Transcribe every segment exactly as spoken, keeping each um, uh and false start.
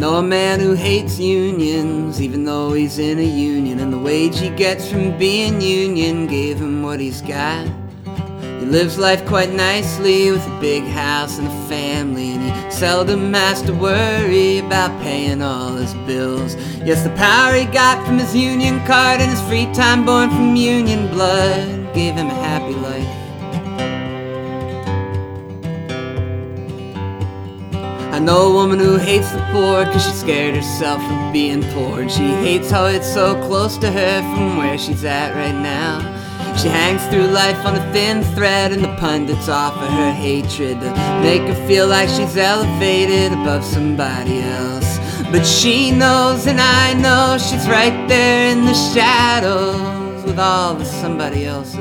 know a man who hates unions, even though he's in a union, and the wage he gets from being union gave him what he's got. He lives life quite nicely with a big house and a family, and he seldom has to worry about paying all his bills. Yes, the power he got from his union card and his free time born from union blood gave him a happy life. I know a woman who hates the poor cause she scared herself of being poor, and she hates how it's so close to her from where she's at right now. She hangs through life on a thin thread, and the pundits offer her hatred to make her feel like she's elevated above somebody else. But she knows and I know she's right there in the shadows with all the somebody else's.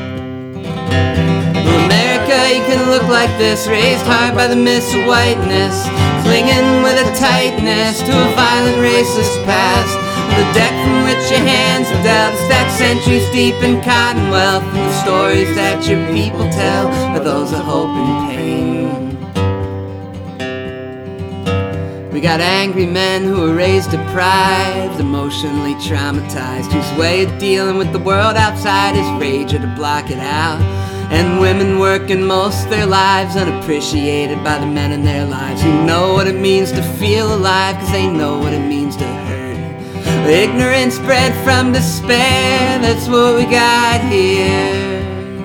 Well, America, you can look like this, raised hard by the myths of whiteness, clinging with a tightness to a violent racist past. The deck from which your hands are dealt, stacked centuries deep in cotton wealth, and the stories that your people tell are those of hope and pain. We got angry men who were raised deprived, emotionally traumatized, whose way of dealing with the world outside is rage or to block it out. And women working most of their lives unappreciated by the men in their lives, who know what it means to feel alive cause they know what it means to hurt. Ignorance bred from despair, that's what we got here.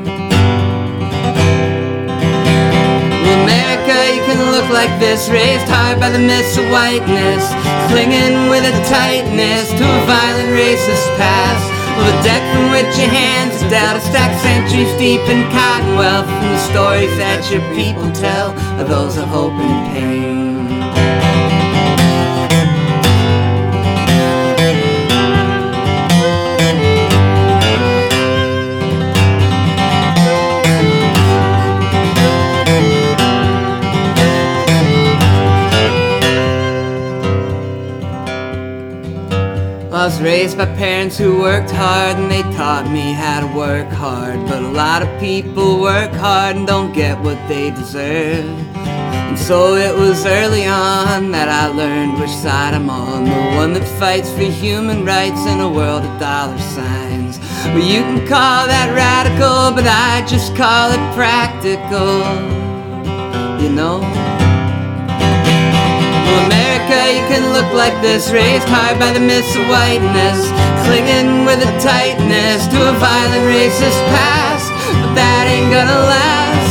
Well, America, you can look like this, raised hard by the myths of whiteness, clinging with a tightness to a violent racist past. Well, the deck from which your hands are dealt, a stacked centuries deep in cotton wealth, and the stories that your people tell are those of hope and pain. I was raised by parents who worked hard, and they taught me how to work hard. But a lot of people work hard and don't get what they deserve. And so it was early on that I learned which side I'm on, the one that fights for human rights in a world of dollar signs. Well, you can call that radical, but I just call it practical, you know. Well, America, you can look like this, raised hard by the myths of whiteness, clinging with a tightness to a violent racist past. But that ain't gonna last,